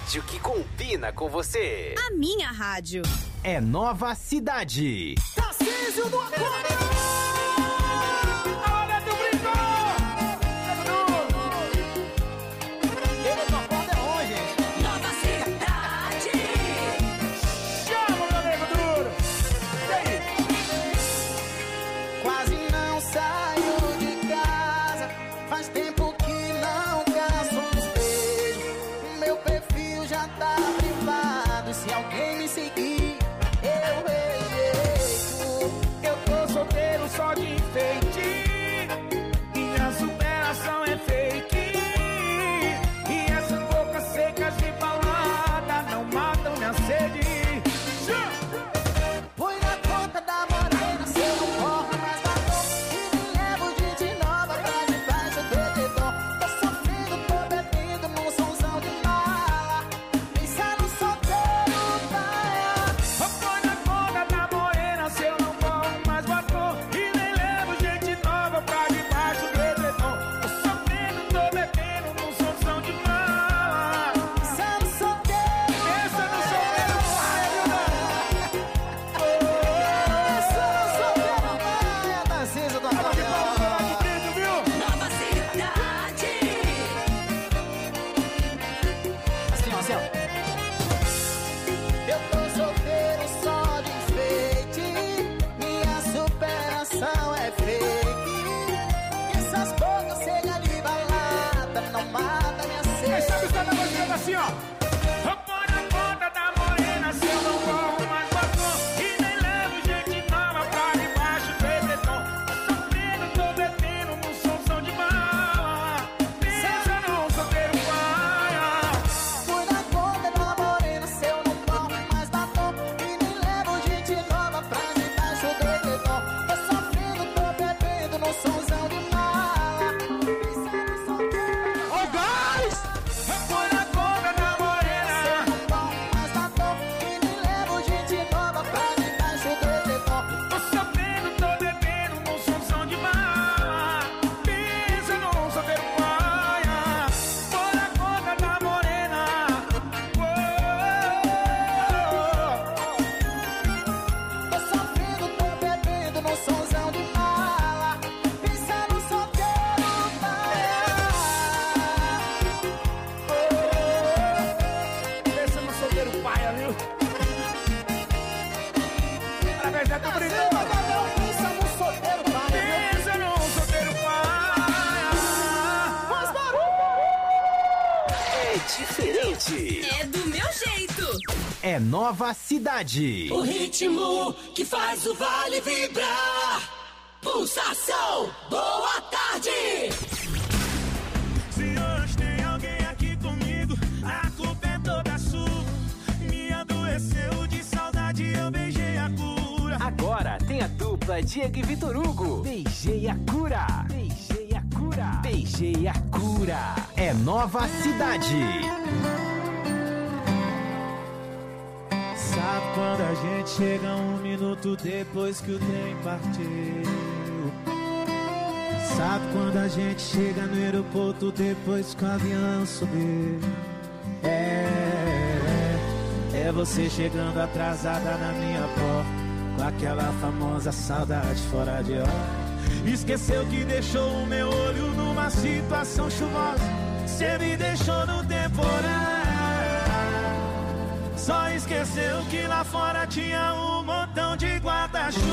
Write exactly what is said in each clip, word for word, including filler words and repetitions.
rádio que combina com você. A minha rádio. É Nova Cidade. Tarcísio do Acordeão. Olha do brinco. Ele do Acordeão, gente. Nova Cidade. Chama, meu nego duro. E aí? Quase não saio de casa. Faz tempo que não caço uns beijos. Meu perfil já tá privado. Se alguém me seguir, eu rejeito. Eu tô solteiro só de enfeite. Minha superação é fake. E essas bocas secas de balada não matam minha sede. Põe na conta da morena, se eu não corro mais da dor. E me levo gente nova pra debaixo do edredom. Tô sofrendo, tô bebendo num somzão de mala. Pensar no solteiro, praia. Põe na conta da morena, se eu não corro mais batom. E nem levo gente nova pra debaixo do edredom. Tô sofrendo, tô bebendo num somzão de mala. Pensar no solteiro, Pensa no solteiro, vai, viu, Pensar no solteiro, praia. Tarcísio do Tava de palma Acordeão. lá de dentro, viu? Nova Cidade. Assim, ó, assim, ó. Eu tô solteiro só de enfeite. Minha superação é fake. Essas bocas secas de balada não matam minha Quem sabe sede. está na música assim, ó. Põe na conta da morena, se eu não corro mais batom. E nem levo gente nova pra debaixo do edredom. Tô sofrendo, tô bebendo num somzão de bala. Pensa num solteiro paia. Fui na conta da morena, se eu não corro mais batom. E nem levo gente nova pra debaixo do edredom. Tô sofrendo, tô bebendo no somzão de mala. Pensando solteiro. Ô, gás! Põe na conta da morena. Se eu não corro mais batom. E nem levo gente nova pra debaixo do edredom. Tô sofrendo, tô bebendo num somzão de mala. Pensa num solteiro paia. Põe na conta da morena. Tô sofrendo, tô bebendo no somzão de mala. Pensando solteiro, Pensa no solteiro paia, viu? Através da Brasil, brincadeira. Acordeão, pensa no solteiro, pai. Pensa num solteiro paia. Faz barulho! É diferente. É do meu jeito. É Nova Cidade. O ritmo que faz o vale vibrar. Pulsação, boa tarde. Se hoje tem alguém aqui comigo, a culpa é toda sua. Me adoeceu de saudade, eu beijei a cura. Agora tem a dupla Diego e Vitor Hugo. Beijei a cura. Beijei a cura. Beijei a cura. É Nova Cidade. Sabe quando a gente chega um minuto depois que o trem partiu? Sabe quando a gente chega no aeroporto depois que o avião subiu? É, é, é você chegando atrasada na minha porta, com aquela famosa saudade fora de hora. Esqueceu que deixou o meu olho numa situação chuvosa. Cê me deixou no temporal. Só esqueceu que lá fora tinha um montão de guarda-chuva.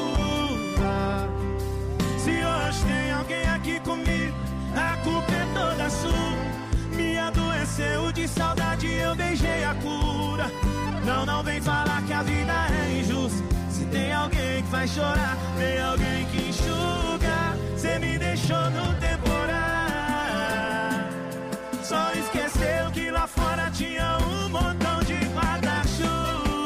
Se hoje tem alguém aqui comigo, a culpa é toda sua. Me adoeceu de saudade, eu beijei a cura. Não, não vem falar que a vida é injusta. Se tem alguém que faz chorar, tem alguém que enxuga. Cê me deixou no temporal. Só esqueceu que lá fora tinha um montão de guarda-chuva.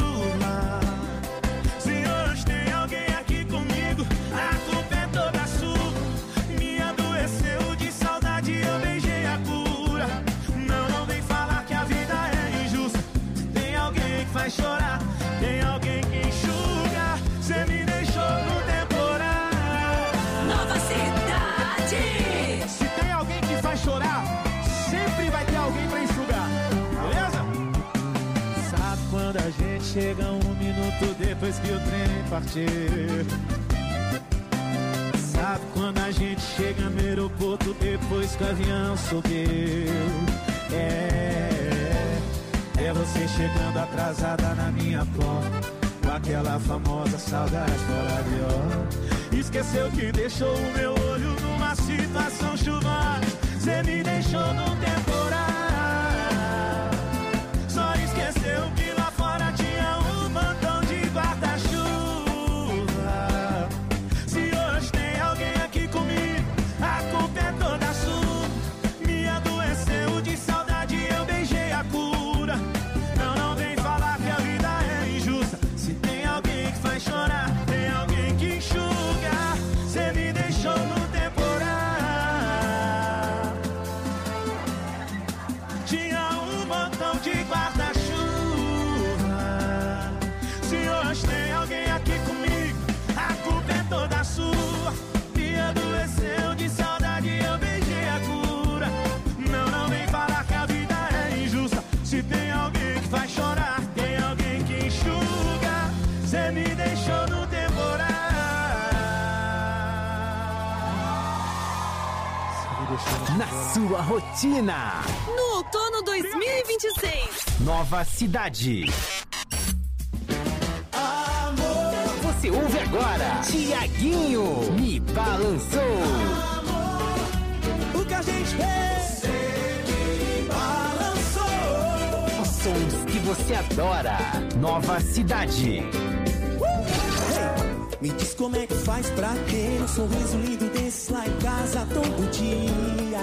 Se hoje tem alguém aqui comigo, a culpa é toda sua. Me adoeceu de saudade, eu beijei a cura. Não, não vem falar que a vida é injusta. Tem alguém que faz chorar, tem alguém que enxuga. Cê me deixou no temporal. Nova Cidade. chega um minuto depois que o trem partiu. Sabe quando a gente chega no aeroporto depois que o avião subiu? É, é você chegando atrasada na minha porta, com aquela famosa saudade fora de hora. Esqueceu que deixou o meu olho numa situação chuvosa. Cê me deixou num temporal. Só esqueceu que lá fora tinha um montão de guarda-chuva. Se hoje tem alguém aqui comigo, a culpa é toda sua. Me adoeceu de saudade, eu beijei a cura. Não, não vem falar que a vida é injusta. Se tem alguém que faz chorar, tem alguém que enxuga. Cê me deixou no temporal. Tinha um montão de guarda-chuva. Se hoje tem alguém aqui comigo, a culpa é toda sua. Me adoeceu de saudade, eu beijei a cura. Não, não vem falar que a vida é injusta. Se tem alguém que faz chorar, tem alguém que enxuga. Cê me deixou no temporal. Na sua rotina. No outono dois mil e vinte e seis. Nova Cidade. Amor, Você ouve agora Tiaguinho Me Balançou. o que a gente fez? Me balançou. Os sons que você adora. Nova Cidade. Me diz como é que faz pra ter um sorriso lindo desse lá em casa todo dia.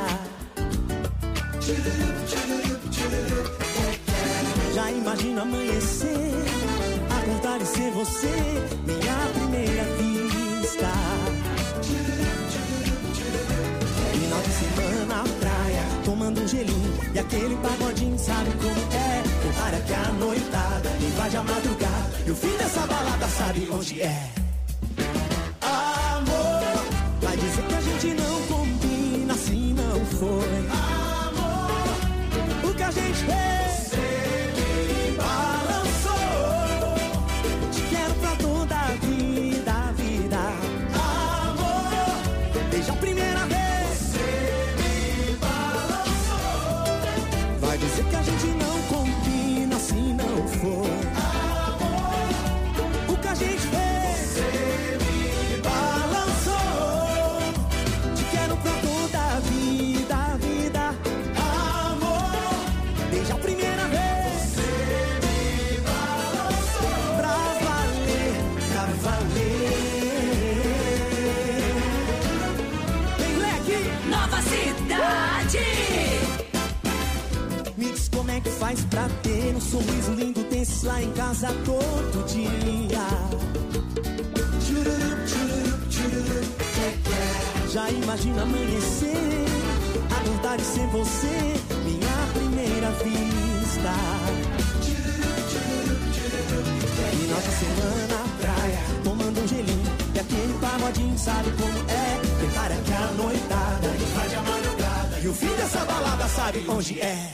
Já imagino amanhecer, acordar e ser você, minha primeira vista. Final de semana na praia, tomando um gelinho e aquele pagodinho, sabe como é? O hora que a noitada invade a madrugada e o fim dessa balada sabe onde é? Vai dizer que a gente não combina, assim não foi. Amor, o que a gente fez? Você me balançou. Te quero pra toda a vida, a vida. Amor, desde a primeira vez. Você me balançou. Vai dizer que a gente não combina, assim não foi. Amor, o que a gente fez? Você me balançou. Pra toda a vida, a vida. Amor, desde a primeira vez. Você me balançou. Pra valer, pra valer. Vem, leque. Nova Cidade. Me diz como é que faz pra ter um sorriso lindo desse lá em casa todo dia. Tchururup, tchururup, tchururup. Já imagina amanhecer, acordar e ser você, minha primeira vista. Final de semana na praia, tomando um gelinho e aquele pagodinho, sabe como é? Prepara que a noitada invade a madrugada e o fim dessa balada sabe onde é?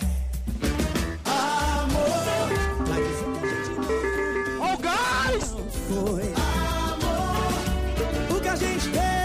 Amor, vai dizer que a gente não, oh, guys! Não foi. Amor, o que a gente fez?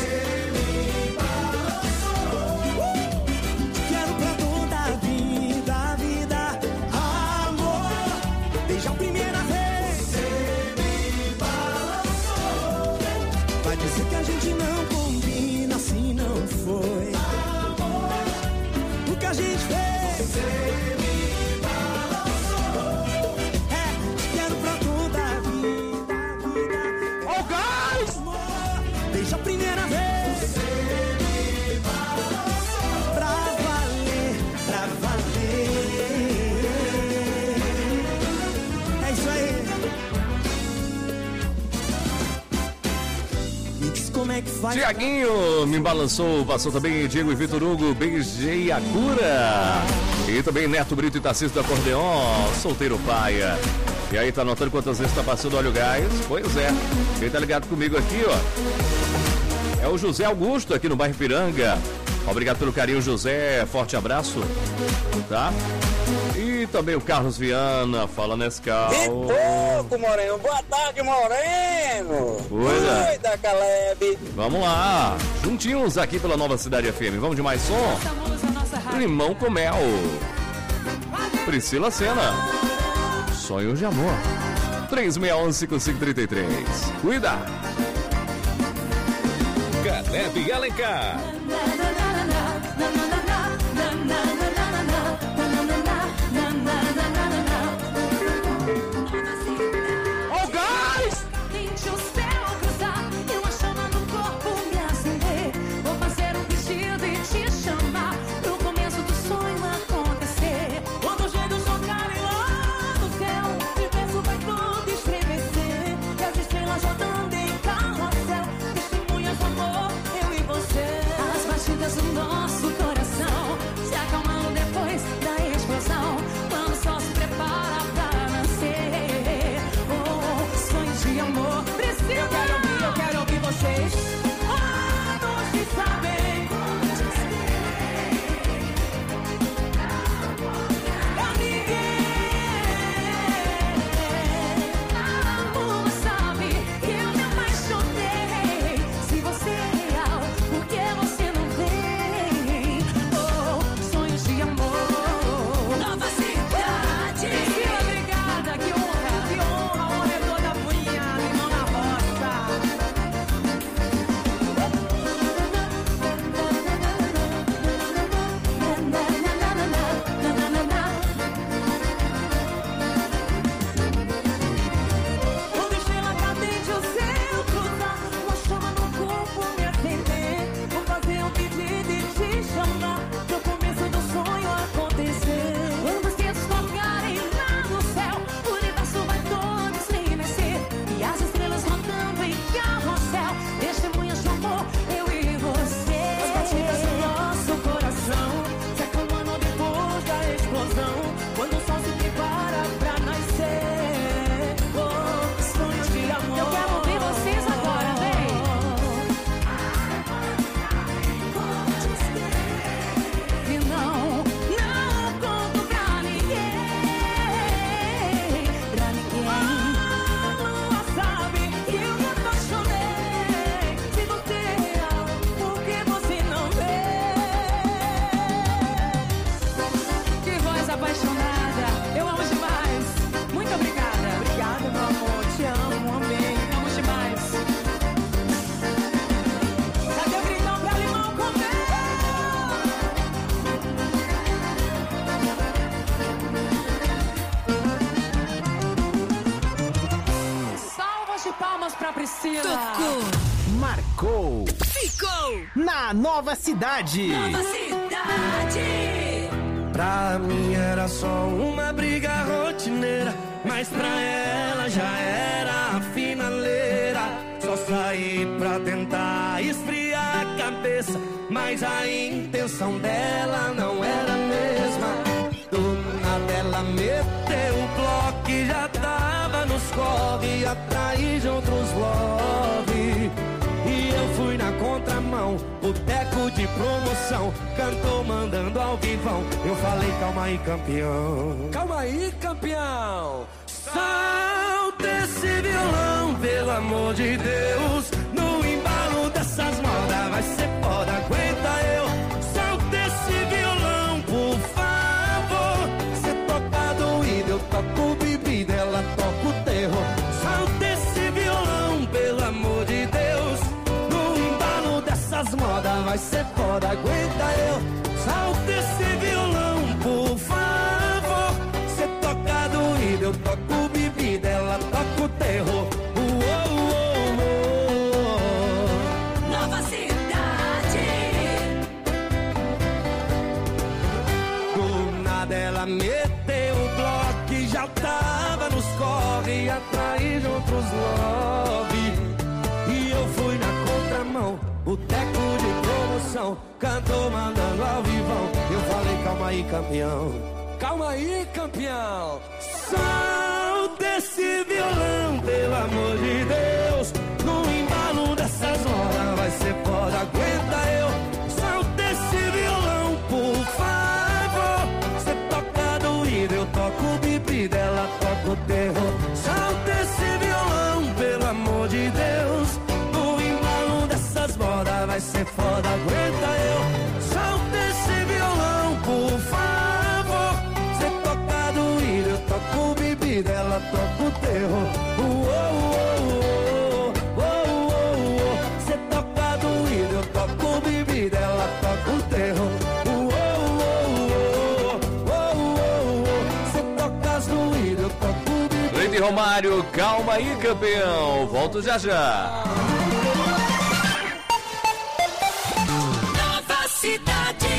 Que a gente não combina, assim não foi. Amor, o que a gente fez? Você me balançou. É, te quero pra toda a vida, vida. Oh, guys! Amor, desde a primeira vez. Você me balançou. Pra valer, pra valer. É isso aí. Como é que faz? Tiaguinho Me Balançou, passou também Diego e Vitor Hugo, Beijei a Cura. E também Neto Brito e Tarcísio do Acordeon, Solteiro Paia. E aí, tá notando quantas vezes tá passando óleo gás? Pois é, quem tá ligado comigo aqui, ó, é o José Augusto, aqui no bairro Piranga. Obrigado pelo carinho, José, forte abraço, tá? E também o Carlos Viana, fala Nescau. E pouco, Moreno. Boa tarde, Moreno. Cuida. Cuida, Caleb. Vamos lá, juntinhos aqui pela Nova Cidade F M. Vamos de mais som? Limão com Mel. Priscila Sena. Sonhos de Amor. três seis um, cinco cinco três três. Cuida. Caleb Alencar. Oh, guys! Deixa o céu cruzar e uma chama no corpo me acender. Vou fazer um pedido e te chamar pro começo do sonho acontecer. Quando os dedos tocarem lá no céu, de berço vai tudo estremecer. E as estrelas rodando em carrossel, testemunhas do amor, eu e você. As batidas do nosso coração se acalmando depois da explosão. Quando o sol se prepara pra nascer. Oh, sonhos de amor. Priscila, eu quero ouvir, eu quero ouvir vocês. Ah, todos sabem. Pra ninguém. Amor, sabe que eu me apaixonei. Se você é real, por que você não vem? Oh, sonhos de amor. Nova cidade. Priscila, obrigada, que honra, que honra. A honra é toda punhada e não na roça. Quando estrela cadente o céu cruzar, uma chama no corpo me acender. Vou fazer um pedido e te chamar pro começo do sonho acontecer. Quando os dedos tocarem lá no céu, o universo vai todo estremecer. E as estrelas rodando em carrossel, testemunhas de amor, eu e você. As batidas do nosso coração se acalmando depois da explosão. Quando o sol se prepara pra nascer. Oh, sonhos de amor. Eu quero ouvir vocês agora, vem. E não, não conto pra ninguém. Pra ninguém. A lua sabe que eu me apaixonei. Se você é real, por que você não vê? Que voz apaixonada, eu amo demais. Muito obrigada. Obrigada, meu amor, te amo, amei, amo demais. Cadê o gritão pra limão comer? Salvas de palmas pra Priscila. Marcou Ficou. na Nova Cidade. Nova cidade. Pra mim era só uma briga rotineira, mas pra ela já era a finaleira. Só saí pra tentar esfriar a cabeça, mas a intenção dela não era a mesma. Do nada ela meteu o bloco e já tava nos corre, atrás de outros love. E eu fui na contramão, boteco de promoção, cantou mandando ao vivão. Eu falei, calma aí, campeão. Calma aí, campeão. Solta esse violão, pelo amor de Deus. No embalo dessas modas vai ser foda, aguenta eu. Solta esse violão, por favor. Cê toca doído, eu toco bebida, ela toca o terror. Solta esse violão, pelo amor de Deus. Essas modas vai ser foda, aguenta eu. Solta esse violão, por favor. Cê toca doído, eu toco bebida, ela toca o terror. Uou, uou, uou. Nova cidade. Do nada ela meteu o bloco e já tava nos corre, atrás de outros love. E eu fui na contramão, boteco de promoção, cantou mandando ao vivão. Eu falei, calma aí, campeão. Calma aí, campeão. Solta esse violão, pelo amor de Deus. No embalo dessas horas vai ser foda, aguenta eu. Solta esse violão, por favor. Cê toca do foda, aguenta eu. Solta esse violão, por favor. Cê toca doído, eu toco bebida, ela toca o terror. Uou, uou, uou, uou, uou. Cê toca doído, eu toco bebida, ela toca o terror. Uou, uou, uou, uou. Cê toca doído, eu toco bebida. Leite Romário, calma aí, campeão. Volto já já. Nova Cidade.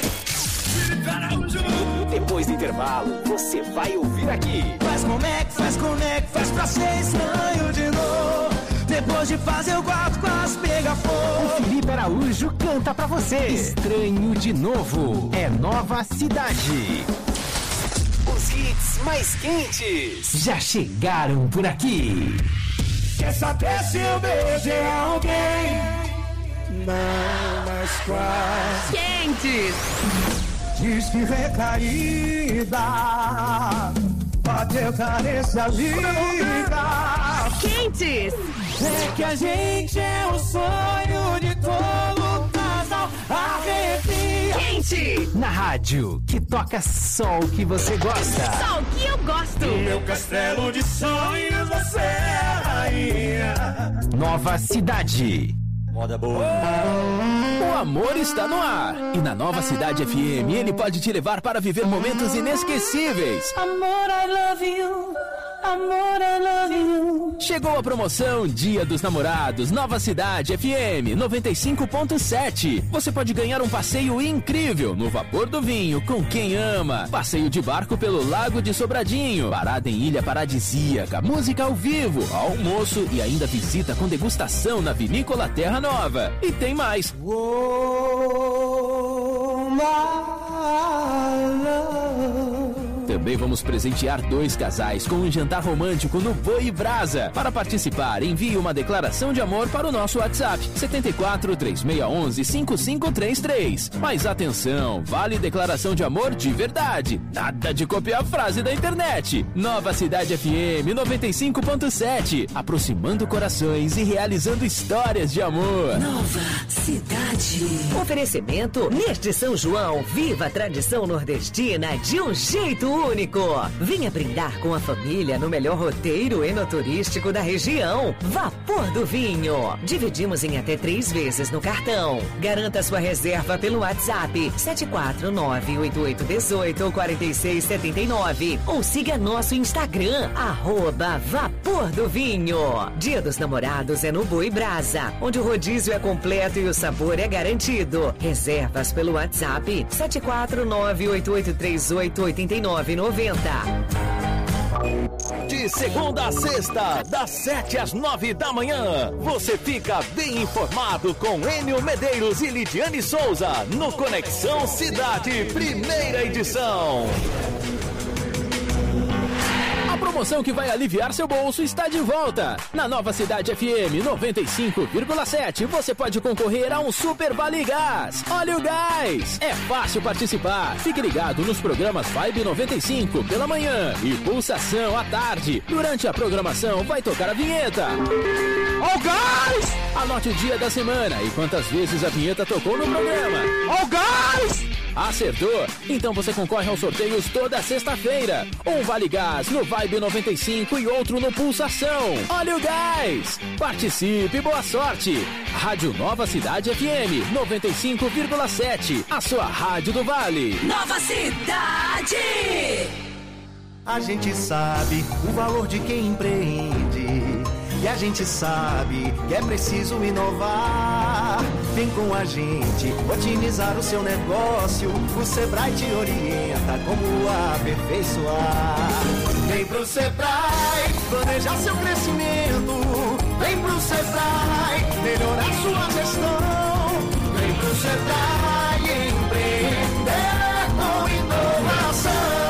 Depois do intervalo, você vai ouvir aqui. Faz como é que faz, como é que faz pra ser estranho de novo. Depois de fazer o quarto quase pega fogo. Felipe Araújo canta pra você. Estranho de novo. É Nova Cidade. Os hits mais quentes já chegaram por aqui. Quer saber se eu beijei alguém? Não, mas quase. Quentes. Diz que recaída, bateu cabeça liga. Quentes. É que a gente é o sonho de todo casal. Arrepia. Quente. Na rádio, que toca só o que você gosta. Só o que eu gosto. Meu castelo de sonhos, você é a rainha. Nova Cidade. Moda boa. O amor está no ar. E na Nova Cidade F M ele pode te levar para viver momentos inesquecíveis. Amor, I love you. Amor, I love you. Chegou a promoção Dia dos Namorados, Nova Cidade F M noventa e cinco ponto sete. Você pode ganhar um passeio incrível no Vapor do Vinho com quem ama. Passeio de barco pelo Lago de Sobradinho. Parada em Ilha Paradisíaca, música ao vivo, almoço e ainda visita com degustação na Vinícola Terra Nova. E tem mais. Oh, my love. Também vamos presentear dois casais com um jantar romântico no Boi Brasa. Para participar, envie uma declaração de amor para o nosso WhatsApp sete quatro três seis um um cinco cinco três três. Mas atenção, vale declaração de amor de verdade. Nada de copiar a frase da internet. Nova Cidade F M noventa e cinco ponto sete. Aproximando corações e realizando histórias de amor. Nova Cidade. Oferecimento neste São João, viva a tradição nordestina de um jeito único. Venha brindar com a família no melhor roteiro enoturístico da região. Vapor do Vinho. Dividimos em até três vezes no cartão. Garanta sua reserva pelo WhatsApp sete quatro nove oito oito um oito quatro seis sete nove ou siga nosso Instagram, arroba Vapor do Vinho. Dia dos Namorados é no Boi Brasa, onde o rodízio é completo e o sabor é garantido. Reservas pelo WhatsApp sete quatro nove oito oito três oito oito nove nove zero. De segunda a sexta, das sete às nove da manhã, você fica bem informado com Enio Medeiros e Lidiane Souza no Conexão Cidade, primeira edição. A promoção que vai aliviar seu bolso está de volta. Na Nova Cidade F M noventa e cinco vírgula sete, você pode concorrer a um Super Vale Gás. Olha o gás! É fácil participar. Fique ligado nos programas Vibe noventa e cinco pela manhã e Pulsação à tarde. Durante a programação vai tocar a vinheta. Ó o gás! Anote o dia da semana e quantas vezes a vinheta tocou no programa. Ó o gás! Acertou? Então você concorre aos sorteios toda sexta-feira. Um Vale Gás no Vibe noventa e cinco e outro no Pulsação. Olha o gás! Participe, boa sorte! Rádio Nova Cidade F M noventa e cinco vírgula sete, a sua rádio do Vale. Nova Cidade. A gente sabe o valor de quem empreende. E a gente sabe que é preciso inovar. Vem com a gente otimizar o seu negócio. O Sebrae te orienta como aperfeiçoar. Vem pro Sebrae planejar seu crescimento. Vem pro Sebrae melhorar sua gestão. Vem pro Sebrae empreender com inovação.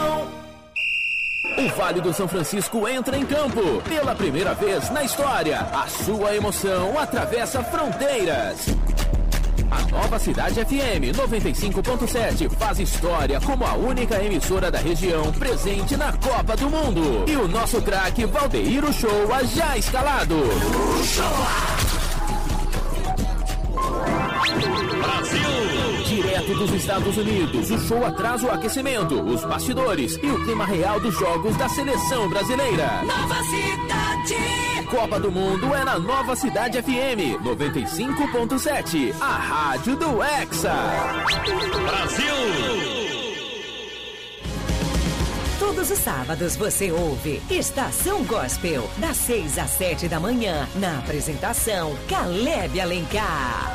O Vale do São Francisco entra em campo. Pela primeira vez na história, a sua emoção atravessa fronteiras. A Nova Cidade F M noventa e cinco ponto sete faz história como a única emissora da região presente na Copa do Mundo. E o nosso craque Valdeir Uchoa já escalado. dos Estados Unidos, o show atrás o aquecimento, os bastidores e o clima real dos jogos da seleção brasileira. Nova Cidade. Copa do Mundo é na Nova Cidade F M noventa e cinco ponto sete, a rádio do Hexa. Brasil! Todos os sábados você ouve Estação Gospel, das seis às sete da manhã, na apresentação Caleb Alencar.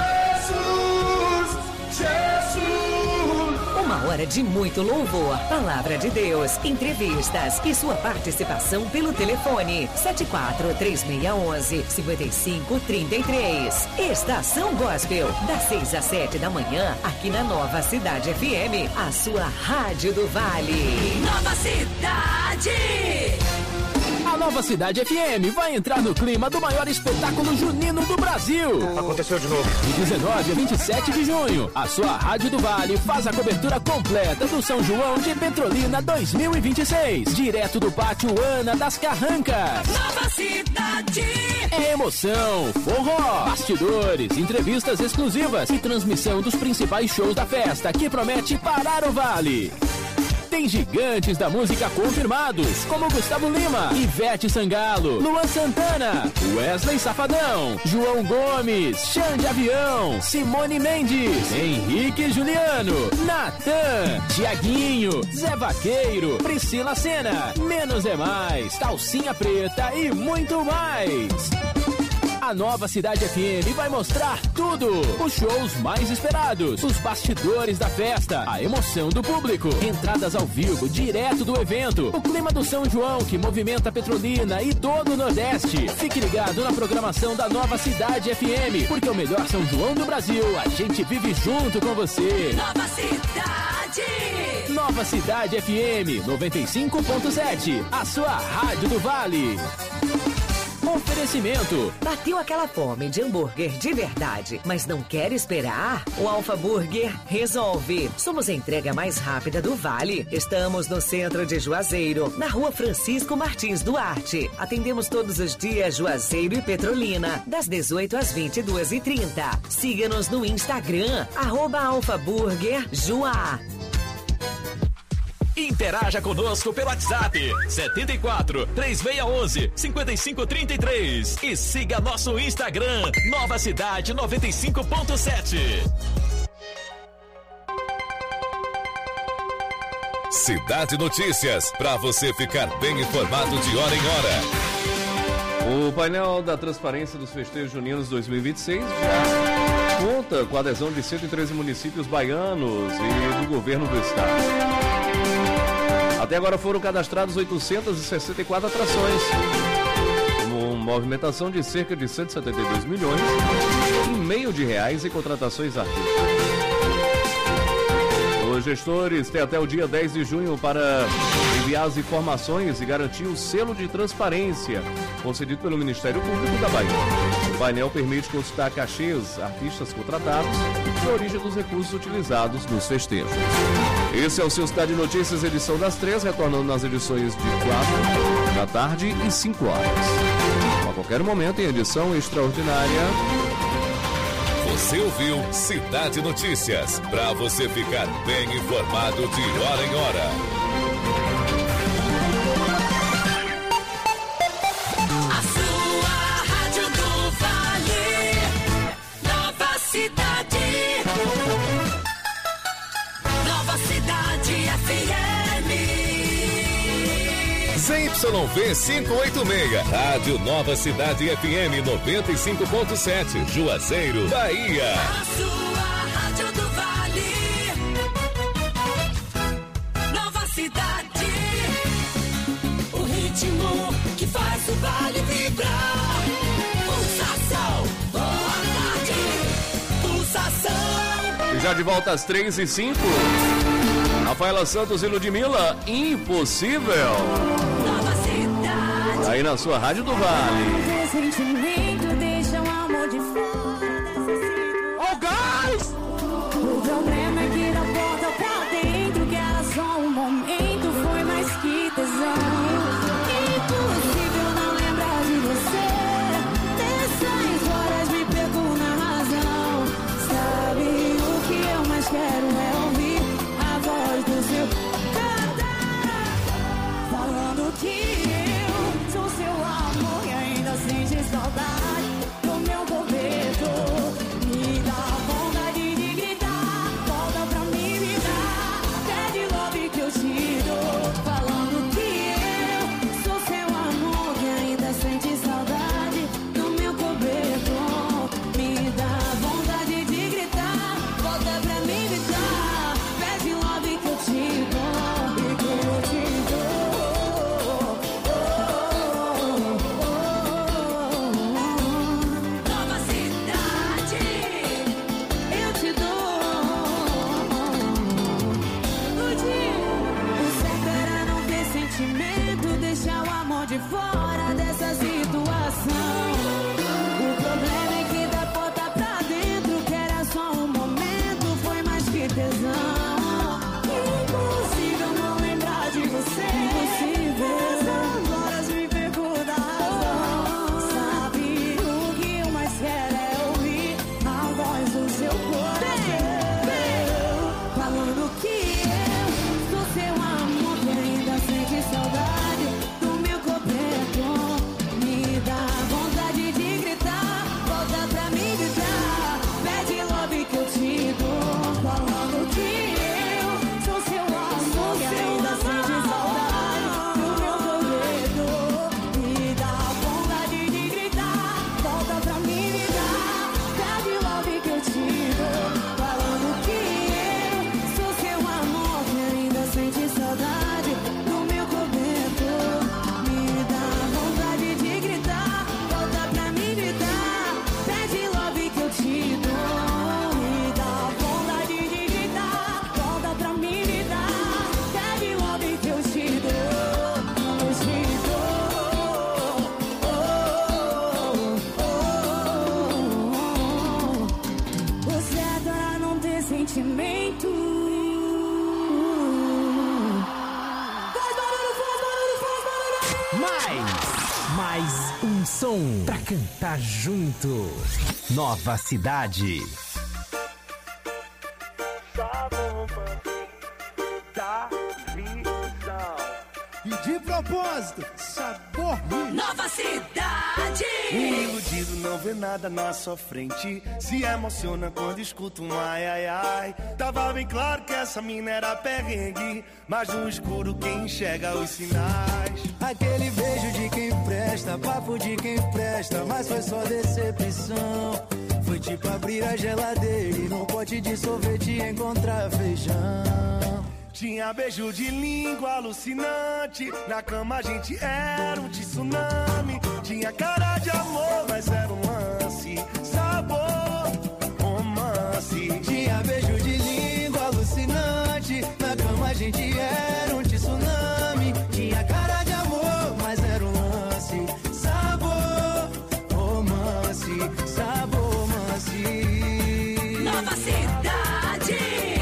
Jesus, Jesus. Uma hora de muito louvor, palavra de Deus, entrevistas e sua participação pelo telefone sete quatro três seis um um cinco cinco três três. Estação Gospel, das seis às sete da manhã, aqui na Nova Cidade F M, a sua rádio do Vale. Nova Cidade. A Nova Cidade F M vai entrar no clima do maior espetáculo junino do Brasil. Aconteceu de novo. De dezenove a vinte e sete de junho, a sua Rádio do Vale faz a cobertura completa do São João de Petrolina dois mil e vinte e seis. Direto do Pátio Ana das Carrancas. Nova Cidade. É emoção, forró, bastidores, entrevistas exclusivas e transmissão dos principais shows da festa que promete parar o Vale. Tem gigantes da música confirmados, como Gustavo Lima, Ivete Sangalo, Luan Santana, Wesley Safadão, João Gomes, Xande Avião, Simone Mendes, Henrique Juliano, Natan, Tiaguinho, Zé Vaqueiro, Priscila Sena, Menos é Mais, Calcinha Preta e muito mais. A Nova Cidade F M vai mostrar tudo. Os shows mais esperados, os bastidores da festa, a emoção do público, entradas ao vivo direto do evento, o clima do São João que movimenta Petrolina e todo o Nordeste. Fique ligado na programação da Nova Cidade F M, porque o melhor São João do Brasil a gente vive junto com você. Nova Cidade. Nova Cidade F M noventa e cinco ponto sete, a sua rádio do Vale. Oferecimento. Bateu aquela fome de hambúrguer de verdade, mas não quer esperar? O Alfa Burger resolve. Somos a entrega mais rápida do Vale. Estamos no centro de Juazeiro, na rua Francisco Martins Duarte. Atendemos todos os dias Juazeiro e Petrolina, das dezoito às vinte e duas e trinta. Siga-nos no Instagram, arroba Alfa Burger Juá. Interaja conosco pelo WhatsApp setenta e quatro, três seis um um, cinco cinco três três e siga nosso Instagram Nova Cidade noventa e cinco ponto sete. Cidade Notícias, para você ficar bem informado de hora em hora. O painel da transparência dos festejos juninos dois mil e vinte e seis já conta com a adesão de cento e treze municípios baianos e do governo do estado. Até agora foram cadastrados oitocentas e sessenta e quatro atrações, com movimentação de cerca de cento e setenta e dois milhões e meio de reais em contratações artísticas. Os gestores têm até o dia dez de junho para enviar as informações e garantir o selo de transparência concedido pelo Ministério Público da Bahia. O painel permite consultar cachês, artistas contratados e a origem dos recursos utilizados nos festejos. Esse é o seu Cidade Notícias, edição das três, retornando nas edições de quatro da tarde e cinco horas. A qualquer momento, em edição extraordinária. Você ouviu Cidade Notícias, para você ficar bem informado de hora em hora. A sua rádio do Vale. Nova Cidade. Nova Cidade F M. Z Y V quinhentos e oitenta e seis, Rádio Nova Cidade F M noventa e cinco ponto sete, Juazeiro, Bahia. A sua rádio do Vale. Nova Cidade. O ritmo que faz o Vale vibrar. Pulsação, boa tarde. Pulsação. E já de volta às três e cinco. Rafaela Santos e Ludmilla, Impossível. Aí na sua Rádio do Vale. Sentimento deixa o amor de fora. Oh, guys! O problema é que da porta pra dentro, que era só um momento, foi mais que tesão. Impossível não lembrar de você. Nessas horas me perco na razão. Sabe o que eu mais quero? mais, mais um som pra cantar junto. Nova Cidade. E de propósito, sabor Nova Cidade. Um iludido não vê nada na sua frente, se emociona quando escuta um ai ai ai. Tava bem claro que essa mina era perrengue, mas no escuro quem enxerga os sinais. Aquele beijo de quem presta, papo de quem presta, mas foi só decepção. Foi tipo abrir a geladeira e num pote de sorvete encontrar feijão. Tinha beijo de língua alucinante, na cama a gente era um tsunami. Tinha cara de amor, mas era um lance, sabor, romance. Tinha beijo de língua alucinante, na cama a gente era um tsunami. Tinha cara de amor, mas era um lance, sabor, romance, sabor, romance. Nova Cidade.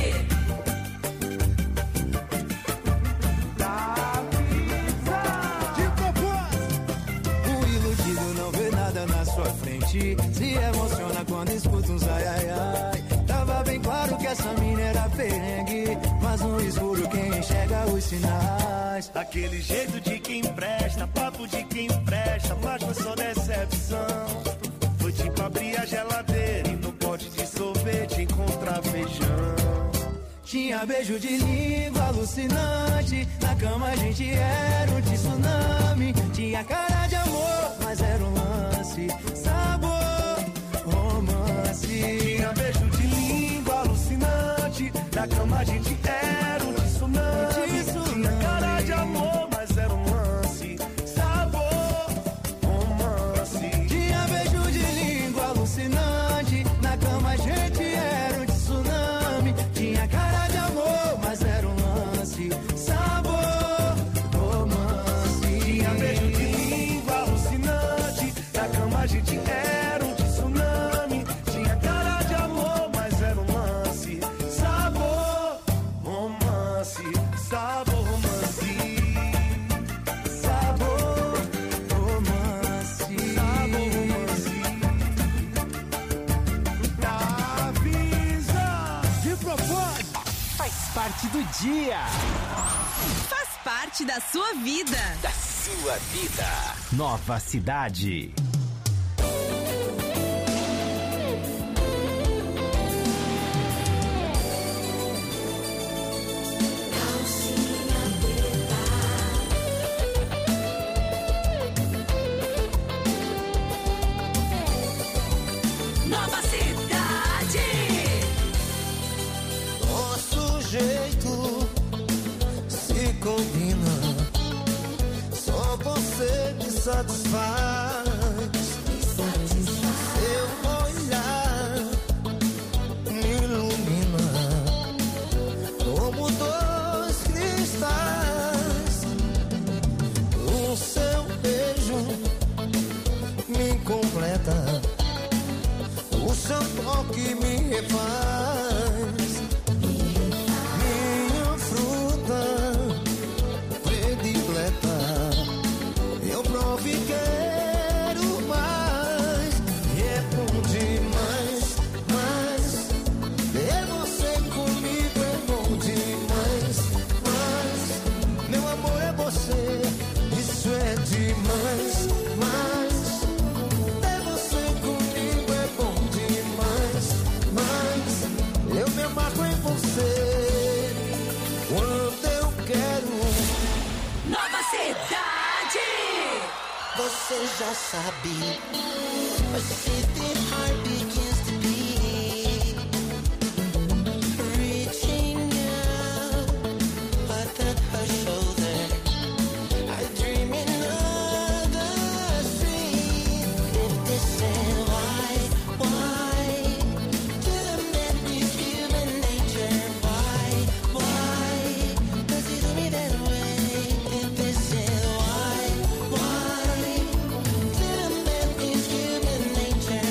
Se emociona quando escuta uns ai ai ai. Tava bem claro que essa mina era perrengue, mas no escuro quem enxerga os sinais. Aquele jeito de quem presta, papo de quem presta, mas foi só decepção. Foi tipo abrir a geladeira e no pote de sorvete encontrar feijão. Tinha beijo de língua alucinante, na cama a gente era um tsunami. Tinha cara de amor, mas era um lance, sabor, romance. Tinha beijo de língua alucinante, na cama a gente era um tsunami. Tinha cara de amor, mas era um lance, sabor, romance. Tinha beijo de língua alucinante, na cama a gente era um tsunami. Tinha cara de amor, mas era um lance, sabor, romance. Tinha beijo de língua alucinante, na cama a gente era um tsunami. Tinha cara de amor, mas era um lance, sabor, romance, sabor, romance. Sabor, romance, sabor, romance. Avisa de propósito. Faz parte do dia. Faz parte da sua vida. Da sua vida. Nova Cidade. Nova Cidade. Nosso jeito se combina, só você me satisfaz. Seu olhar me ilumina como dois cristais. O seu beijo me completa, o seu toque me refaz. Minha fruta predileta, eu provo e quero mais. E é bom demais, mas ter você comigo é bom demais. Mas meu amor é você, isso é demais. Mas ter você comigo é bom demais. Mas eu me amarro em você quando eu quero. Nova Cidade. Você já sabe, but see the heart begins to beat, reaching out, I touch her shoulder, I dream another street. If this is why, why did I met this human nature? Why, why does it do me that way? If this is why, why did I met this human nature?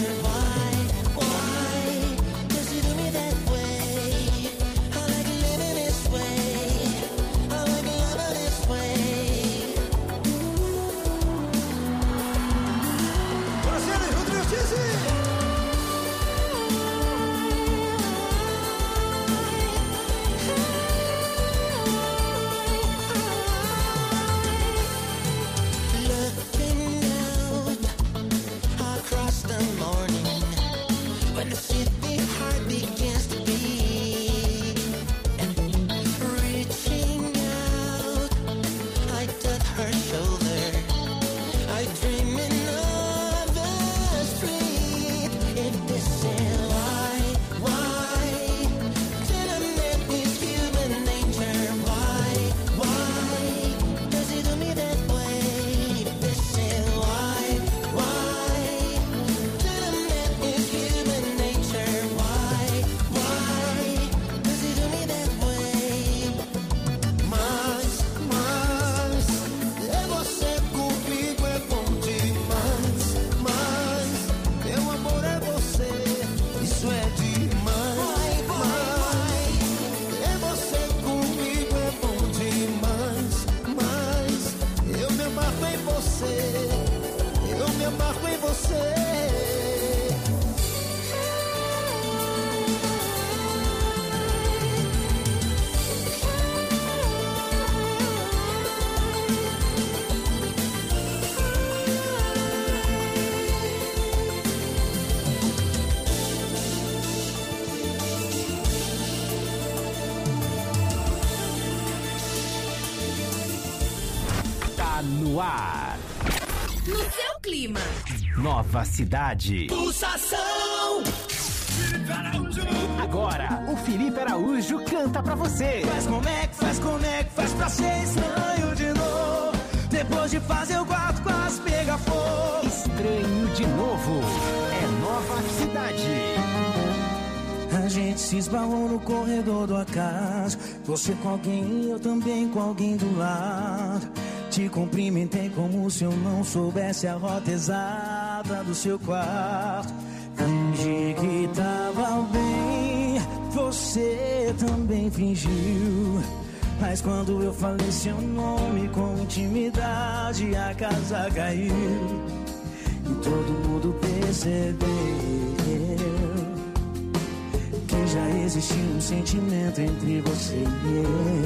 ar. No seu clima. Nova Cidade. Pulsação. Agora, o Felipe Araújo canta pra você. Faz como é que faz, como é que faz pra ser estranho de novo. Depois de fazer o quarto quase pega fogo. Estranho de novo. É Nova Cidade. A gente se esbarrou no corredor do acaso. Você com alguém e eu também com alguém do lado. Te cumprimentei como se eu não soubesse a rota exata do seu quarto. Fingi que tava bem, você também fingiu. Mas quando eu falei seu nome com intimidade, a casa caiu. E todo mundo percebeu que já existia um sentimento entre você e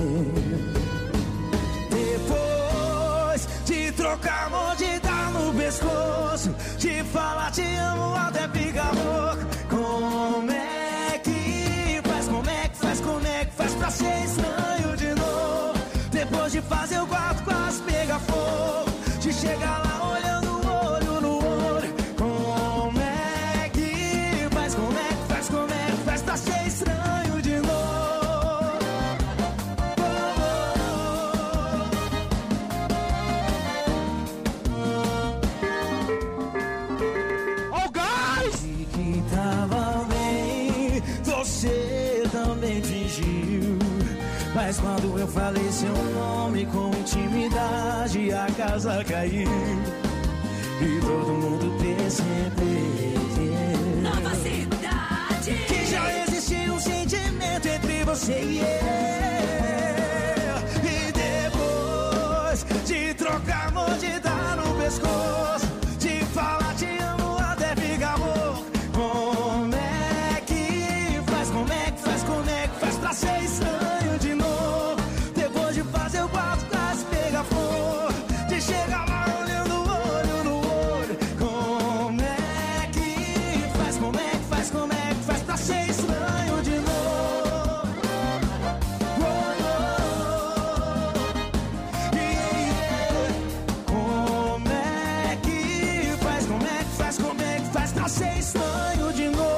eu. Depois de trocar amor, de dar no pescoço, de falar te amo até ficar louco. Como é que faz, como é que faz, como é que faz pra ser estranho de novo? Depois de fazer o quarto quase pegar fogo, de chegar lá olhando olho no olho. Como é que faz, como é que faz, como é que faz pra ser estranho de novo? Oh, guys! E que tava bem, você também fingiu. Mas quando eu falei seu nome com intimidade, a casa caiu. E todo mundo percebeu Nova Cidade. que já existia um sentimento entre você e eu. E depois de trocar amor, de dar no pescoço, de falar te amo até ficar louco. Como é que faz, como é que faz, como é que faz pra ser estranho de novo? Depois de fazer o quarto quase pegar fogo, de chegar lá olhando olho no olho. Como é que faz, como é que faz, como é que faz pra ser estranho de novo? Oh, oh. Yeah. Como é que faz, como é que faz, como é que faz pra ser estranho de novo?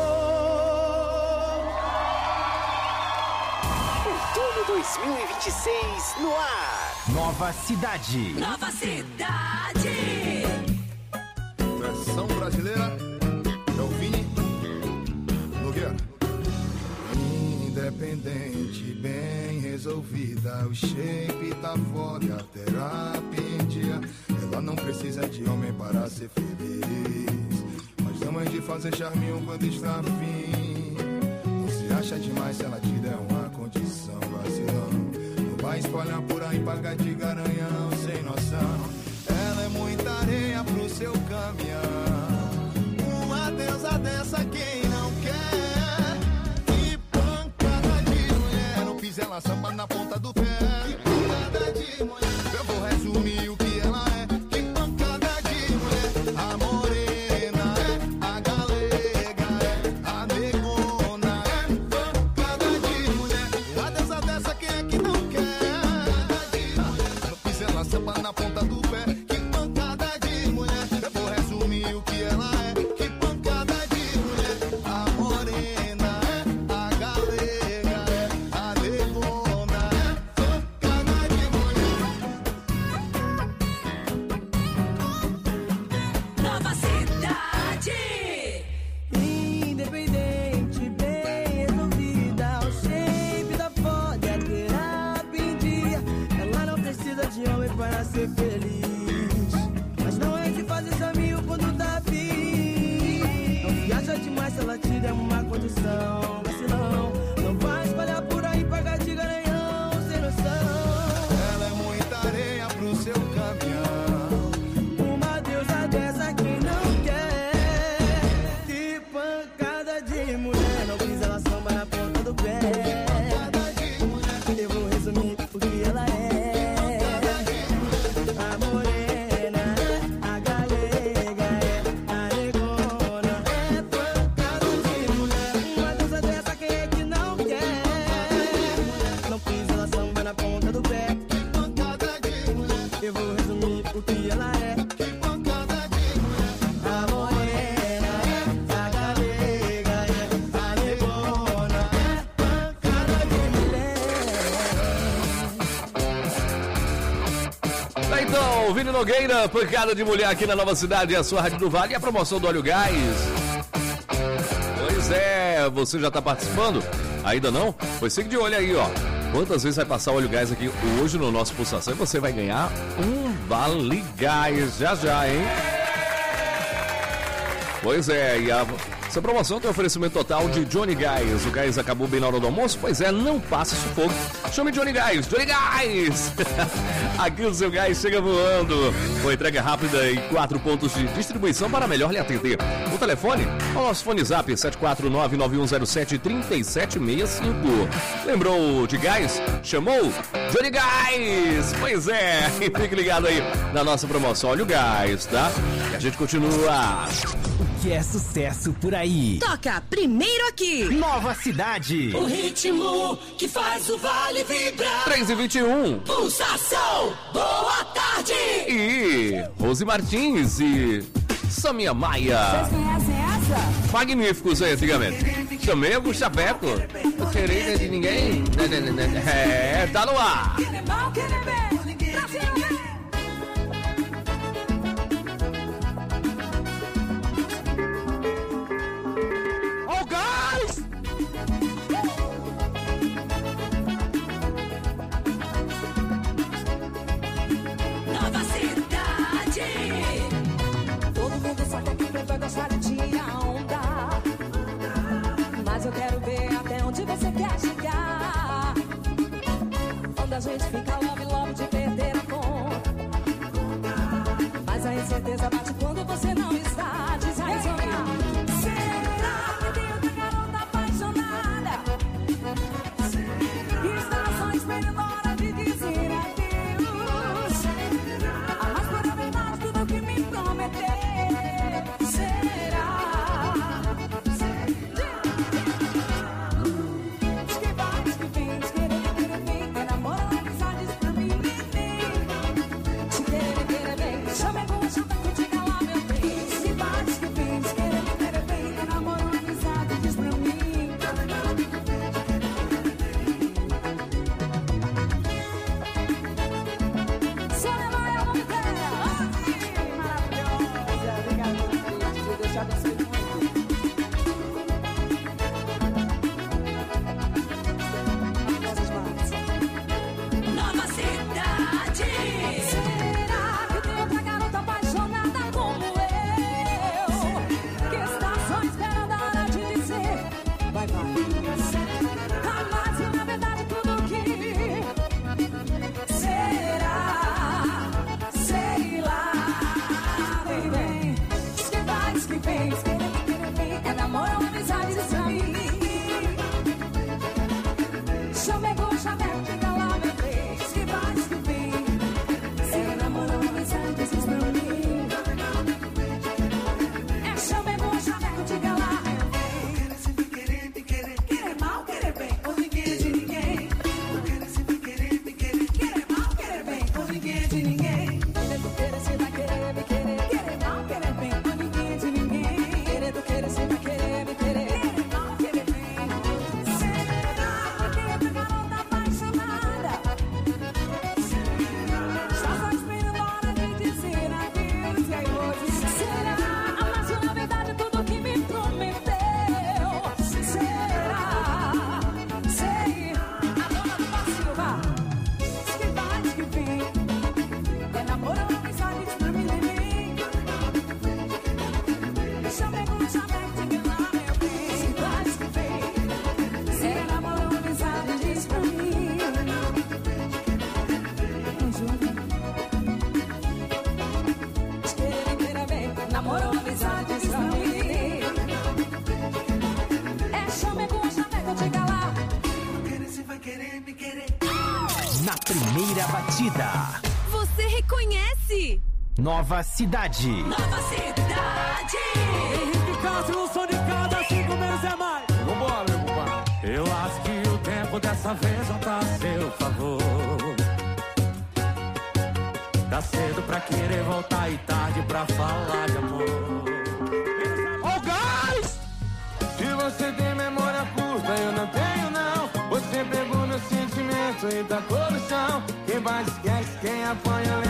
Outono dois mil e vinte e seis no ar. Nova Cidade. Nova Cidade. Versão brasileira é o Vini Nogueira. Independente, bem resolvida, o shape tá foda, a terapia em dia. Ela não precisa de homem para ser feliz, mas não é de fazer charminho quando está afim. Não se acha demais se ela te der uma condição, vacilão. Não vai espalhar por aí, pagar de garanhão, sem noção. Ela é muita areia pro seu caminhão. Uma deusa dessa quem não quer. Que pancada de mulher. Não fiz ela samba na ponta do pé. Que pancada de mulher. Eu vou resumir o que ela é. Que pancada de mulher. A morena é, a galega é, a negona é. Pancada de mulher. Uma deusa dessa quem é que não quer. Não fiz ela samba na ponta do pé. Que pancada de mulher. Eu vou resumir o que ela é. Que pancada de mulher. A morena é, a galega é, a negona é. Pancada de mulher. Nova Cidade. Independente, bem resolvida, o shape da foda, a terapia em dia. Ela não precisa de homem para ser feliz, mas não é de fazer caminho quando tá afim. Não viaja demais se ela te der uma condição, vacilão. Não vai espalhar por aí, pagar de garanhão, sem noção. Ela é muita areia pro seu caminhão. Uma deusa dessa que não quer. Que pancada de mulher. Não fiz ela samba na ponta do pé. Eu vou resumir o que ela é. A morena é, a galega é, a negona é. Pancada de mulher. Uma deusa dessa O Vini Nogueira, pancada de mulher aqui na Nova Cidade, a sua Rádio do Vale e a promoção do Óleo Gás. Pois é, você já tá participando? Ainda não? Pois fique de olho aí, ó. Quantas vezes vai passar o Óleo Gás aqui hoje no nosso Pulsação e você vai ganhar um Vale Gás já já, hein? Pois é, e a... essa promoção tem oferecimento total de Johnny Gás. O gás acabou bem na hora do almoço? Pois é, não passe sufoco. Chame Johnny Gás. Johnny Gás! Aqui o seu gás chega voando. Com entrega rápida em quatro pontos de distribuição para melhor lhe atender. O telefone é o nosso fone zap sete quatro nove nove um zero sete três sete seis cinco. Lembrou de gás? Chamou Johnny Gás! Pois é, e fique ligado aí na nossa promoção. Olha o gás, tá? E a gente continua. Que é sucesso por aí. Toca primeiro aqui. Nova Cidade. O ritmo que faz o vale vibrar. três e vinte e um. Pulsação, boa tarde. E Rose Martins e Samia Maia. Vocês conhecem essa? Magníficos aí antigamente. Chamei o Chapeco. Não queria de ninguém. É, tá no ar. Querer mal, querer bem. Pra cima, vem. Nova Cidade. Todo mundo sabe que quem vai gostar de ti é a onda. Mas eu quero ver até onde você quer chegar. Onde a gente fica love, love de perder a conta. Mas a incerteza bate quando você não está. Diz aí, Samia. Será que tem outra garota apaixonada? Que está só esperando a hora de dizer adeus. A mais pura verdade, tudo que me prometeu. Será? Diz que vai, diz que vem, diz que querer, querer bem. Quer namoro, amizade, diz pra mim, se querer, querer bem. Chame com chame com diga lá, meu bem. Diz que vai, diz que vem, diz que querer, querer bem. Quer namoro, amizade, diz pra mim. Sônia Maia, vamos ver. Ai, maravilhosa. Obrigada, querido. Deus te abençoe muito. Maravilhosas vozes. Nova Cidade. Será que tem outra garota apaixonada como eu? Que está só esperando a hora de dizer vai, vai. Mas na verdade tudo que será, sei lá. Vem, vem. Diz que vai, diz que vem, diz que ele quer bem. É namoro, amizade, diz pra mim. Chamei com chaveco, diga lá, meu bem. Diz que vai, diz que vem. É namoro, amizade, diz pra mim. É chamei com chaveco, diga lá, meu bem. Sempre querer, me querer, querer mal, querer bem, ou ninguém é de ninguém. Sempre querer, me querer, querer mal, querer bem, ou ninguém é de ninguém. Querendo querer, se vai querer, me querer, querer mal, querer bem, ou ninguém é de ninguém. Querendo querer, se vai querer, me querer, querer mal, querer bem. Será que tem outra garota apaixonada? Está só esperando a hora de dizer adeus. E aí hoje será a mais uma verdade tudo que me prometeu. Será? Sei. A dona do Silva. Diz que vai, diz que vem. É namoro, amizade, diz pra mim, neném. Chamei com chaveco, diga lá, meu bem. Diz que vai, diz que vem. É namoro, amizade, diz pra mim. Diz que ele queira bem. Namoro, amizade, diz pra mim. É chamei com chaveco, diga lá. Você vai querer me querer. Na primeira batida, Você reconhece? Nova Cidade. Nova Cidade. Henrique Castro, o som de cada cinco menos é mais. Vambora, meu compadre. Eu acho que o tempo dessa vez não tá a seu favor. Tá cedo pra querer voltar e tarde pra falar de amor. Oh, guys! Se você tem memória curta, eu não tenho não. Você pegou meu sentimento e tacou no chão. Quem vai esquece, quem apanha lembra.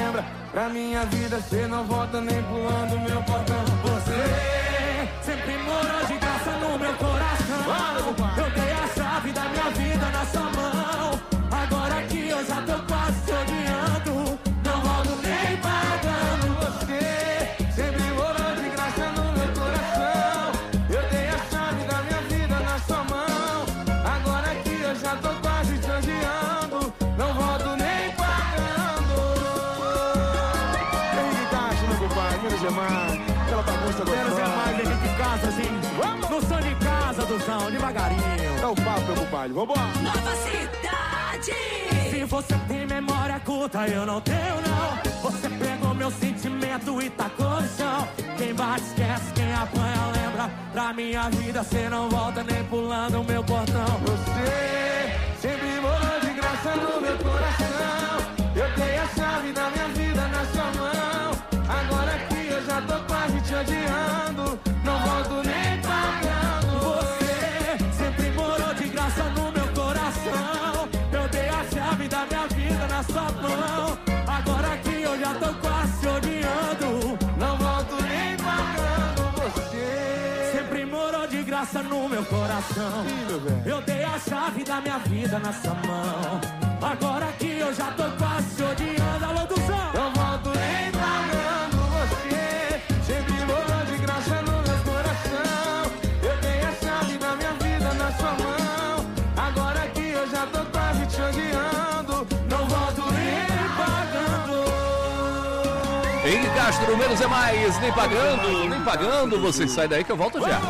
Pra minha vida cê não volta nem pulando meu portão. Você sempre morou de graça no meu coração. Eu dei a chave da minha vida na sua mão. Agora que eu já tô quase te odiando, não volto nem pagando. Você sempre morou de graça no meu coração. Eu dei a chave da minha vida na sua mão. Agora que eu já tô quase te odiando, não volto nem pagando. Henrique Castro, meu compadre, menos demais. Aquela bagunça gostosa. Menos demais, Henrique Castro, assim. Vamos! No som de casa, Duzão, devagarinho. É o papo, meu compadre, vambora. Nova Cidade. Se você tem memória curta, eu não tenho, não. Você pegou meu sentimento e tacou no chão. Quem bate esquece, quem apanha lembra. Pra minha vida cê não volta nem pulando o meu portão. Você sempre morou de graça no meu coração. Eu dei a chave da minha vida na sua mão. Agora que eu já tô quase te odiando, não volto nem pagando. Você sempre morou de graça no meu coração. Eu dei a chave da minha vida na sua mão. Agora que eu já tô quase te odiando, não volto nem pagando. Você sempre morou de graça no meu coração. Eu dei a chave da minha vida na sua mão. Agora que eu já tô quase te odiando, alô do som, não volto nem pagando. Você sempre morou de graça no meu coração. Eu dei a chave da minha vida na sua mão. Agora que eu já tô quase te odiando, não volto nem pagando. Henrique Castro, menos é mais, nem pagando, nem pagando. Você sai daí que eu volto já.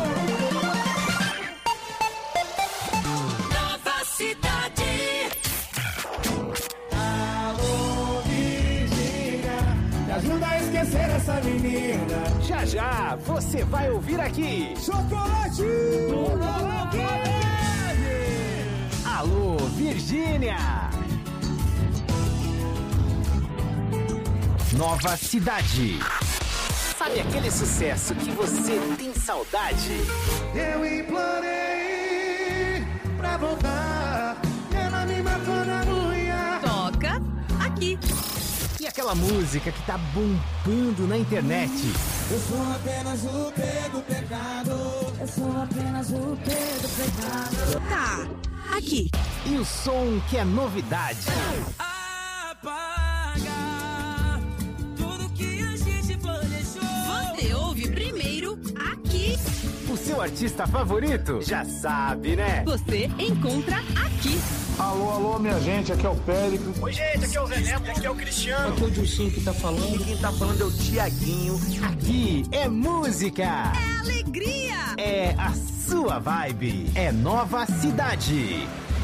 Nova Cidade. Alô, Virgínia, me ajuda a esquecer essa menina. Já já você vai ouvir aqui. Chocolate! Alô, Virgínia. Nova Cidade. Sabe aquele sucesso que você tem saudade? Eu implorei pra voltar, ela me matou na unha. Toca aqui. E aquela música que tá bombando na internet? Eu sou apenas o P do pecado. Eu sou apenas o P do pecado. Tá, aqui. E o som que é novidade? Apaga tudo que a gente planejou. Você ouve primeiro aqui. O seu artista favorito? Já sabe, né? Você encontra aqui. Alô, alô, minha gente, aqui é o Péricles. Oi, gente, aqui é o Zé Neto, aqui é o Cristiano. Aqui é o Dilcinho que tá falando. E quem tá falando é o Tiaguinho. Aqui é música. É alegria. É a sua vibe. É Nova Cidade.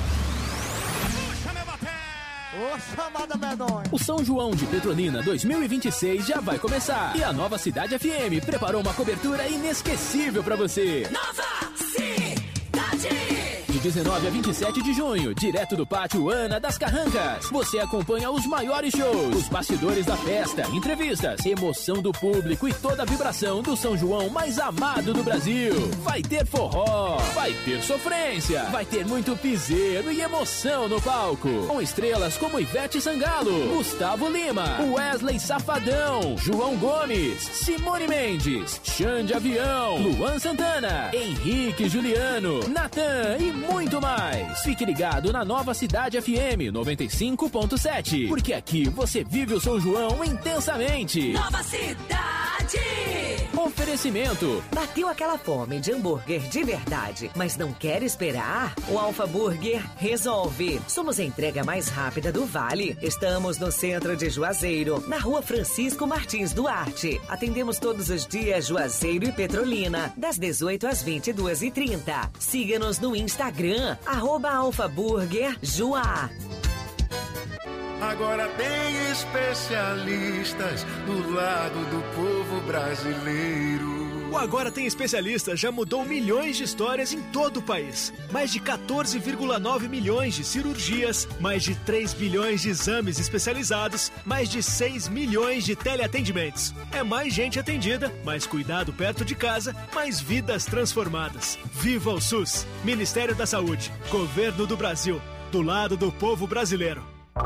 Ô, chamada medonha. O São João de Petrolina dois mil e vinte e seis já vai começar. E a Nova Cidade F M preparou uma cobertura inesquecível pra você. Nova Cidade. De dezenove a vinte e sete de junho, direto do Pátio Ana das Carrancas, você acompanha os maiores shows, os bastidores da festa, entrevistas, emoção do público e toda a vibração do São João mais amado do Brasil. Vai ter forró, vai ter sofrência, vai ter muito piseiro e emoção no palco. Com estrelas como Ivete Sangalo, Gustavo Lima, Wesley Safadão, João Gomes, Simone Mendes, Xande Avião, Luan Santana, Henrique Juliano, Natan e muito mais. Fique ligado na Nova Cidade F M noventa e cinco ponto sete, porque aqui você vive o São João intensamente. Nova Cidade. Oferecimento. Bateu aquela fome de hambúrguer de verdade, mas não quer esperar? O Alfa Burger resolve. Somos a entrega mais rápida do Vale. Estamos no centro de Juazeiro, na rua Francisco Martins Duarte. Atendemos todos os dias Juazeiro e Petrolina, das dezoito às vinte e duas e trinta. Siga-nos no Instagram, arroba Alfa Burger Juá. Agora tem especialistas do lado do povo brasileiro. O Agora Tem Especialistas já mudou milhões de histórias em todo o país. Mais de quatorze vírgula nove milhões de cirurgias, mais de três bilhões de exames especializados, mais de seis milhões de teleatendimentos. É mais gente atendida, mais cuidado perto de casa, mais vidas transformadas. Viva o SUS! Ministério da Saúde, Governo do Brasil, do lado do povo brasileiro.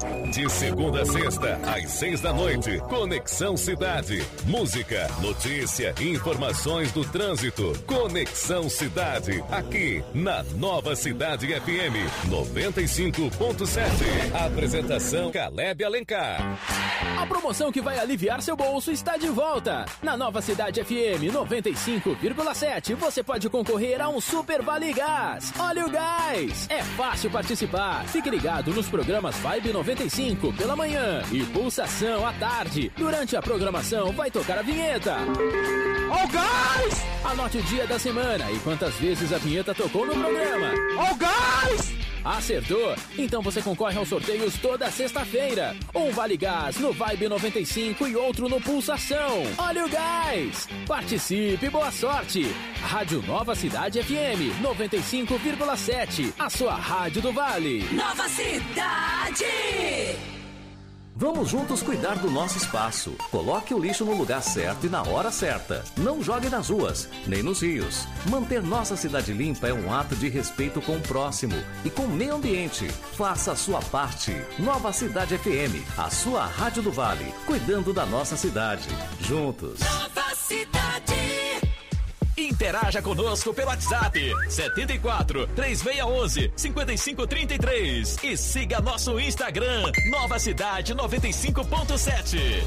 De segunda a sexta, às seis da noite, Conexão Cidade. Música, notícia e informações do trânsito. Conexão Cidade, aqui na Nova Cidade F M noventa e cinco ponto sete. Apresentação Caleb Alencar. A promoção que vai aliviar seu bolso está de volta. Na Nova Cidade F M noventa e cinco vírgula sete, você pode concorrer a um Super Vale Gás. Olha o gás! É fácil participar. Fique ligado nos programas Vibe noventa e cinco pela manhã e Pulsação à tarde. Durante a programação vai tocar a vinheta. Ó o gás! Anote o dia da semana e quantas vezes a vinheta tocou no programa. Ó o gás! Acertou? Então você concorre aos sorteios toda sexta-feira. Um Vale Gás no Vibe noventa e cinco e outro no Pulsação. Olha o gás! Participe, boa sorte! Rádio Nova Cidade F M noventa e cinco vírgula sete, a sua rádio do Vale. Nova Cidade! Vamos juntos cuidar do nosso espaço. Coloque o lixo no lugar certo e na hora certa. Não jogue nas ruas, nem nos rios. Manter nossa cidade limpa é um ato de respeito com o próximo e com o meio ambiente. Faça a sua parte. Nova Cidade F M, a sua rádio do Vale, cuidando da nossa cidade. Juntos. Nova Cidade! Interaja conosco pelo WhatsApp setenta e quatro, três seis um um, cinco cinco três três e siga nosso Instagram Nova Cidade noventa e cinco ponto sete.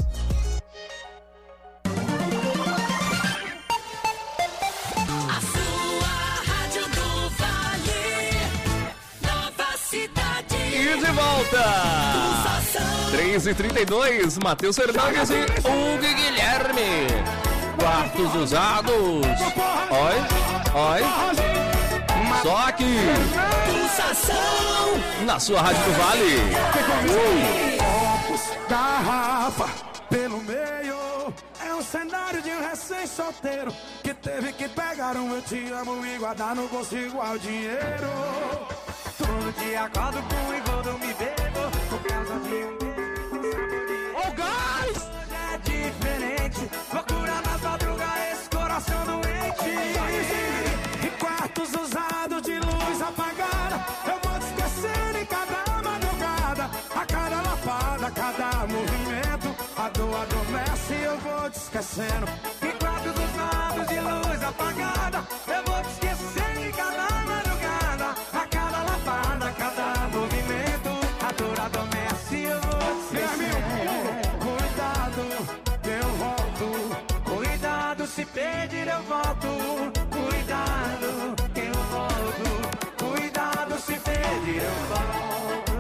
A sua rádio do Vale, Nova Cidade. E de volta! três e trinta e dois, Matheus Fernandes e Hugo Guilherme. Quartos usados. Oi, oi. Só aqui. Pulsação. Na sua rádio do Vale. Copos, garrafa, pelo meio. É um cenário de um recém-solteiro que teve que pegar um eu te amo e guardar no bolso igual dinheiro. Todo dia acordo com o engodo, me bebo por causa de um beijo. Oh, guys! Hoje é diferente. Loucura nas madrugas, esse coração doente. E quartos usados de luz apagada, eu vou te esquecendo em cada madrugada. A cada lapada, a cada movimento, a dor adormece e eu vou te esquecendo. E quartos usados de luz apagada, eu vou te esquecendo em cada madrugada. A cada lapada, a cada movimento, a dor adormece e eu vou te esquecendo. Cuidado, eu volto. Cuidado, se pedir eu volto. Cuidado, eu volto. Cuidado, se pedir eu volto.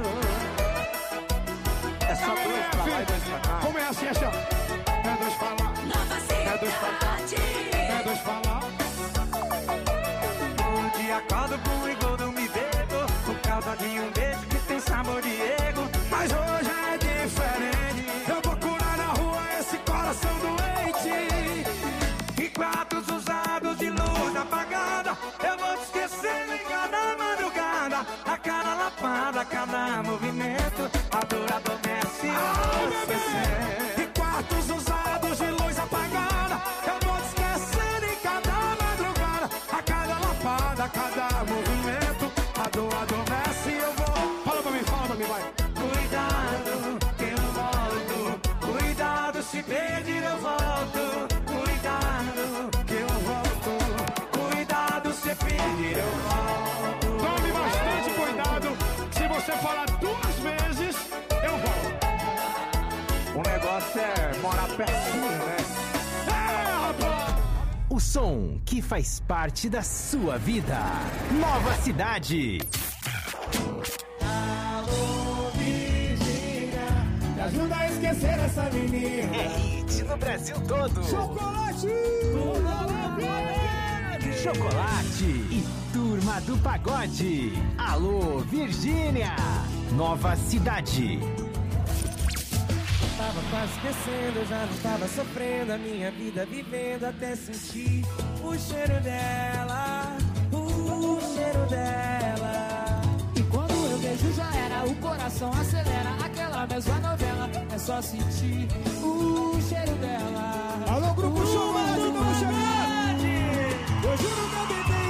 É só dois pra lá e dois pra cá. Como é assim, assim, ó? É dois pra lá. É dois pra cá. É dois pra lá. Um dia acordo com o engodo, me bebo por causa de um beijo que tem sabor de ego. Mas hoje é diferente. Eu vou curar na rua esse coração doente. E quartos usados de luz apagada, eu vou te esquecendo em cada madrugada. A cada lapada, a cada movimento, a dor adormece e eu vou te esquecendo. E quartos usados de luz apagada, eu vou te esquecendo em cada madrugada. A cada lapada, a cada movimento, a dor adormece e eu vou. Fala pra mim, fala pra mim, vai. Cuidado, que eu volto. Cuidado, se pedir eu volto. Cuidado, que eu volto. Cuidado, se pedir eu volto. Tome bastante cuidado. Se você falar duas vezes, eu volto. O negócio é morar pertinho, né? É, rapaz! O som que faz parte da sua vida. Nova Cidade. Alô, Virgínia, me ajuda a esquecer essa menina. É hit no Brasil todo. Chocolate! Chocolate e Turma do Pagode. Alô, Virgínia. Nova Cidade. Tava quase esquecendo, eu já não tava sofrendo a minha vida, vivendo até sentir o cheiro dela, o cheiro dela. E quando eu vejo já era, o coração acelera. Aquela mesma novela, é só sentir o cheiro dela. Alô, Grupo uh, Chocolate, vamos chegar! Eu juro que eu tentei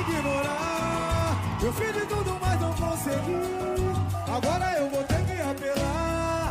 ignorar. Eu fiz de tudo, mas não consegui. Agora eu vou ter que apelar.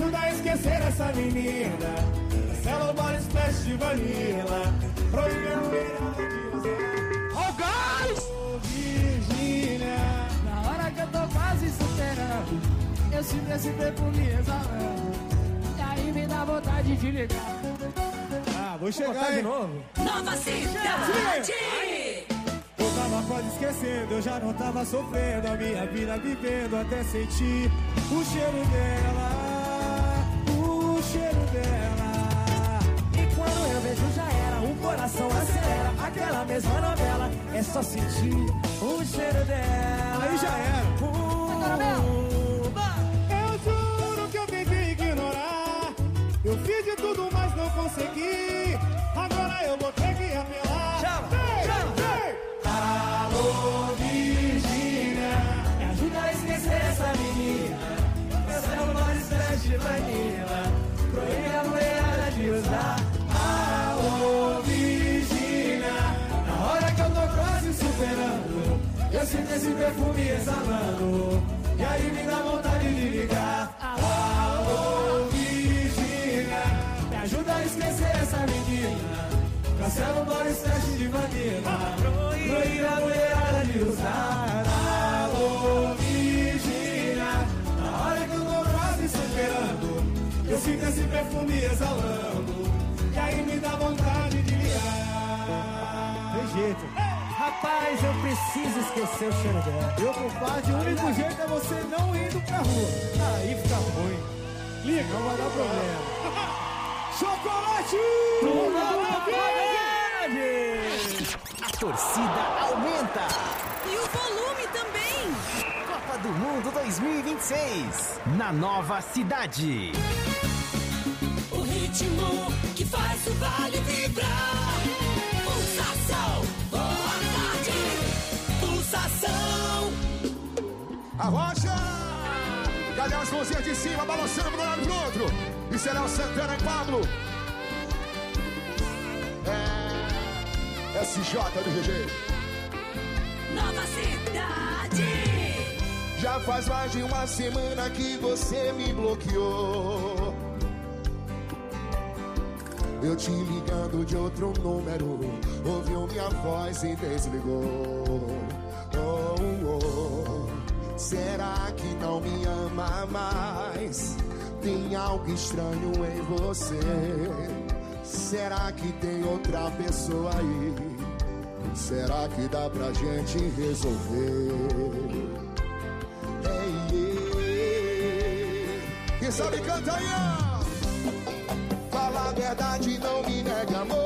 ajuda a esquecer essa menina. Cancela o body splash de vanilla. Proíbe a mulherada de usar. Oh, guys! Ô, Virgínia, na hora que eu tô quase superando, eu sinto esse perfume exalando. E aí me dá vontade de ligar. Ah, vou chegar de novo. Nova Cidade. Eu tava quase esquecendo, eu já não tava sofrendo. A minha vida vivendo até sentir o cheiro dela. O cheiro dela. E quando eu vejo já era, o coração acelera. Aquela mesma novela, é só sentir o cheiro dela. Aí já era. Uh, eu juro que eu tentei ignorar. Eu fiz de tudo, mas não consegui. Agora eu vou ter que apelar. Chama, chama, alô, Virgínia, me ajuda a esquecer essa menina. Cancela o body splash de vanilla. Proíbe a mulherada de usar. Alô, Virgínia, na hora que eu tô quase superando, eu sinto esse perfume exalando. E aí me dá vontade de ligar. Alô, Virgínia, me ajuda a esquecer essa menina. Cancela o body splash de vanilla. Proíbe a mulherada de usar. Alô, Virgínia, na hora que eu tô quase superando, eu sinto esse perfume exalando. E aí me dá vontade de ligar. Tem jeito. Rapaz, eu preciso esquecer o cheiro dela. Meu compadre, o único jeito é você não indo pra rua. Aí fica ruim. Liga, não vai dar problema. Chocolate! A torcida aumenta. E o volume também. Copa do Mundo dois mil e vinte e seis. Na Nova Cidade. O ritmo que faz o vale vibrar. Pulsação, boa tarde. Pulsação. Arrocha! Cadê as mãozinhas de cima, balançando de um lado pro outro? E será o Santana e Pablo. É... S J do G G. Nova Cidade. Já faz mais de uma semana que você me bloqueou. Eu te ligando de outro número, ouviu minha voz e desligou. Oh, oh. Será que não me ama mais? Tem algo estranho em você. Será que tem outra pessoa aí? Será que dá pra gente resolver? Ei, ei. Quem sabe canta aí, ó. Fala a verdade, não me nega amor.